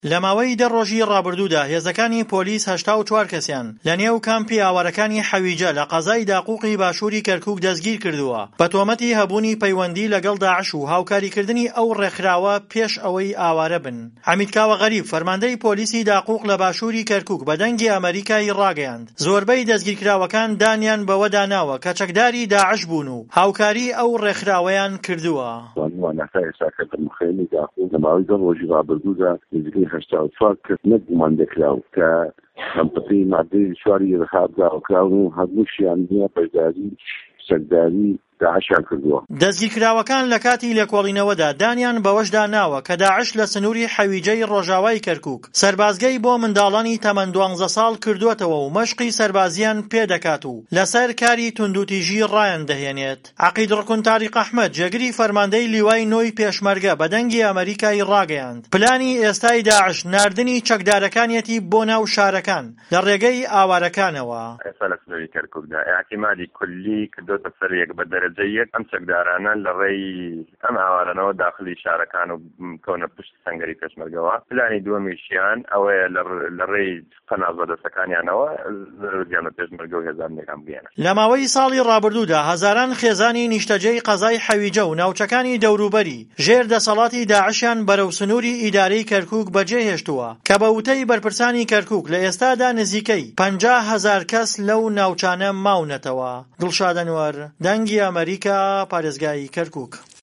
لە ماوەی 10 ڕۆژی ڕابردوودا هێزەکانی پۆلیس 84 کەسیان لە نێو کامپی ئاوارەکانی حەویجە لە قەزای داقووقی باشووری کەرکووک دەستگیر کردووە بە تۆمەتی هەبوونی پەیوەندی لەگەڵ داعش و هاوکاریکردنی ئەو ڕێکخراوە پێش ئەوەی ئاوارە بن. حەمید کاوە غەریب فەرماندەی پۆلیسی داقووق لە باشووری کەرکووک بە دەنگی ئەمریکای ڕاگەیاند زۆربەی دەستگیرکراوەکان دانیان بەوە داناوە کە چەکداری داعش بوون و هاوکاری ئەو ڕێکخراوەیان کردووە. خیلی داخل نماوی دو روزی رابردوودا نزدیکی 84 کەس نەگومان دەکراو کە کەمپەتی مادەی چواری ڕخابداوەکراون و هەمووشیان نییە بەشداری سەرداری داعشیان کردووە. دەستگیرکراوەکان لە کاتی لێکۆڵینەوەدا دانیان بەوەشدا ناوە کە داعش لە سنووری حەویجەی ڕۆژاوای کەرکووک سەربازگەی بۆ منداڵانی تەمەن 12 ساڵ کردووەتەوە و مەشقی سەربازیان پێدەکات و لەسەر کاری توندوتیژی ڕایان دەهێنێت. عەقید ڕکن تاریق ئەحمەد جێگری فەرماندەی لیوای نۆی پێشمەرگە بە دەنگی ئەمریکای ڕاگەیاند پلانی ئێستای داعش ناردنی چەکدارەکانیەتی بۆ ناو شارەکان لە ڕێگەی ئاوارەکانەوە. ئێستا لە سنووری کەرکووکدا اعتیمادی کولی کردوتە سەر یەک بە دەرەجەیەک ئەم چەکدارانە لە ڕێی ئەم ئاوارانەوە داخلی شارەکان و کەونە پشت سەنگەری پێشمەرگەوە. پلانی دووەمیشیان ئەوەیە لە ڕێی قەناغ بەدەستەکانیانەوە زیان بە پێشمەرگە و هێزانەکان بگەێنن. لە ماوەی ساڵی ڕابردوودا هەزاران خێزانی نیشتەجێی قەزای حەویجە و ناوچەکانی دەوروبەری ژێر دەسەڵاتی داعشیان بەرەو سنووری ئیدارەی کەرکووک بەجێهێشتووە کە بە وتەی بەرپرسانی کەرکووک لە ئێستادا نزیکەی 50,000 کەس لەو ناوچانە ماونەتەوە. دڵشاد ئەنوەر، دەنگی ئەمریکا، پارێزگای کەرکووک.